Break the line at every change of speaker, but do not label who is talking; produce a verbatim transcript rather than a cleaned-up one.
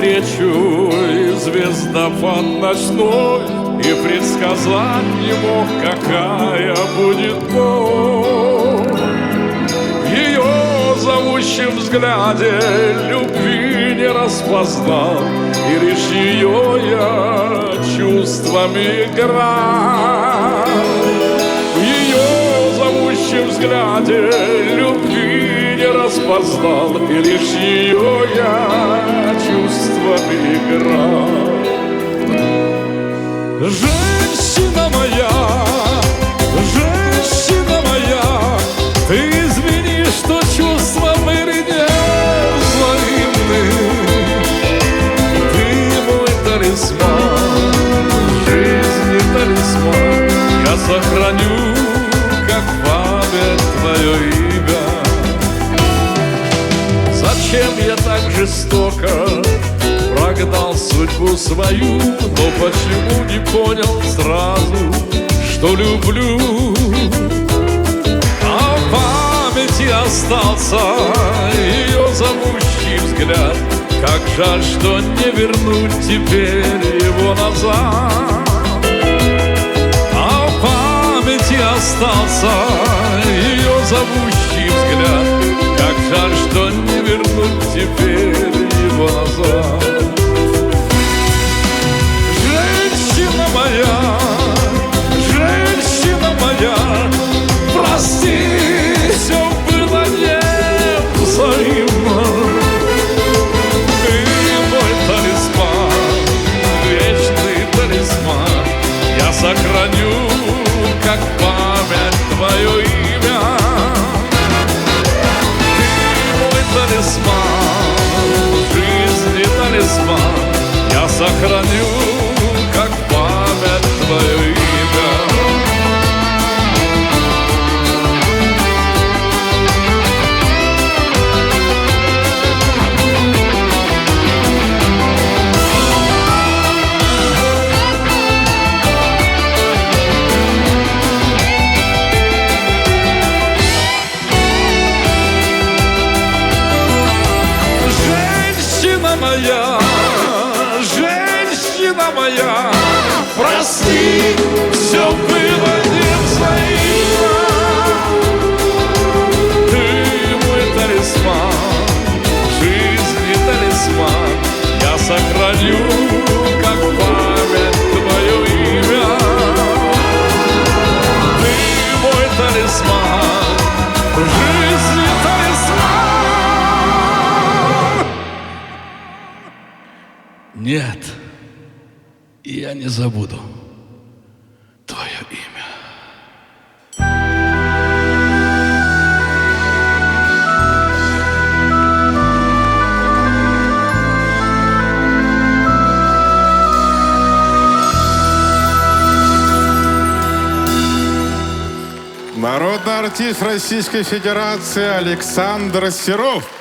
навстречу и звездопад ночной, и предсказать не мог, какая будет боль. В ее зовущем взгляде любви не распознал, и лишь ее я чувствами играл. В ее зовущем взгляде любви не распознал, и лишь ее я чувствами играл. Женщина моя, женщина моя, ты извини, что чувства были невзаимны. Ты мой талисман, жизни талисман, я сохраню, как память, твое имя. Зачем я так жестоко прогнал судьбу свою, но почему не понял сразу, что люблю? А в памяти остался ее зовущий взгляд. Как жаль, что не вернуть теперь его назад. А в памяти остался ее зовущий взгляд. Как жаль, что не вернуть теперь его назад. Женщина моя, женщина моя, прости, все было невзаимно. Ты мой талисман, вечный талисман, я сохраню, как память, твое имя. Ты мой талисман, жизни талисман, я сохраню, как память, твое имя. Женщина моя, женщина моя, прости, все было невзаимно. Ты мой талисман, жизни талисман, я сохраню, как память, твое имя. Ты мой талисман, жизни талисман. Нет, я не забуду твое имя.
Народный артист Российской Федерации Александр Серов.